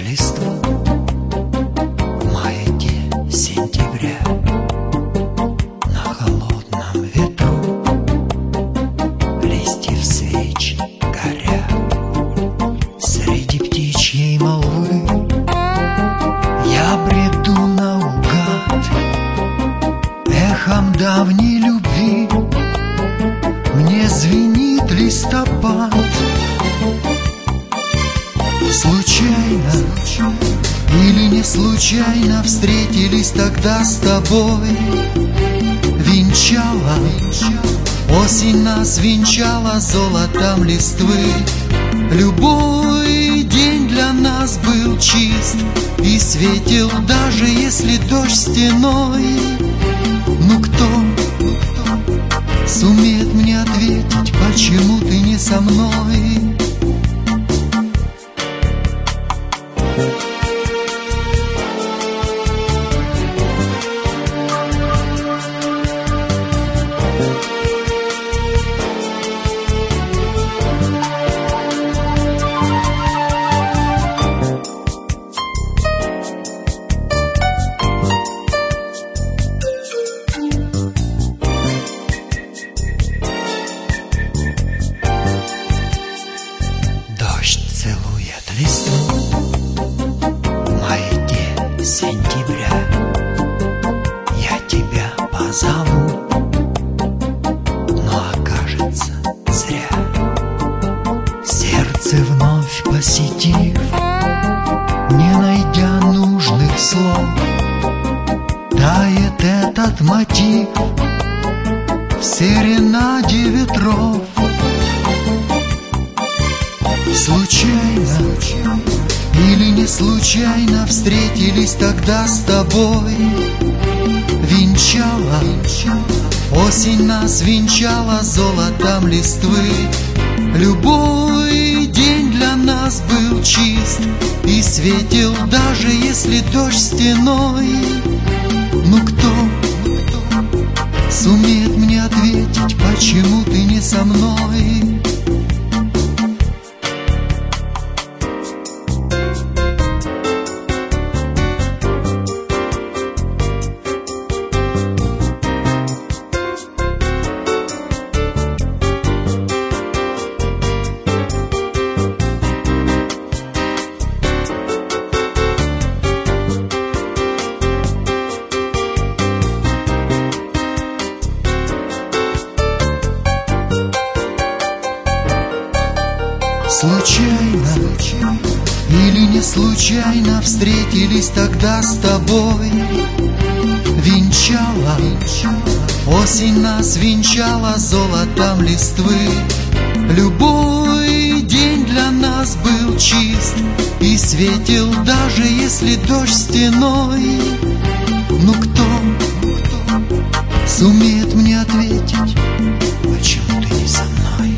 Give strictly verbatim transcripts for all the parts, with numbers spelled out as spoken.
листву в маяке сентября. На холодном ветру листьев свеч горят. Среди птичьей молвы я бреду наугад эхом давней любви. Мне звенит листопад. Случайно или не случайно встретились тогда с тобой. Венчала, осень нас венчала золотом листвы. Любой день для нас был чист и светил, даже если дождь стеной. Ну кто сумеет мне ответить, почему ты не со мной? Целует листву в маяке сентября. Я тебя позову, но окажется зря. Сердце вновь посетив, не найдя нужных слов, тает этот мотив в серенаде ветров. Случайно или не случайно встретились тогда с тобой. Венчала, осень нас венчала золотом листвы. Любой день для нас был чист и светил, даже если дождь стеной. Ну кто сумеет мне ответить, почему ты не со мной? Случайно или не случайно встретились тогда с тобой. Венчала, осень нас венчала золотом листвы. Любой день для нас был чист и светил, даже если дождь стеной. Ну кто сумеет мне ответить, почему ты не со мной?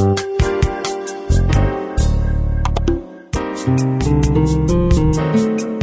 Thank you.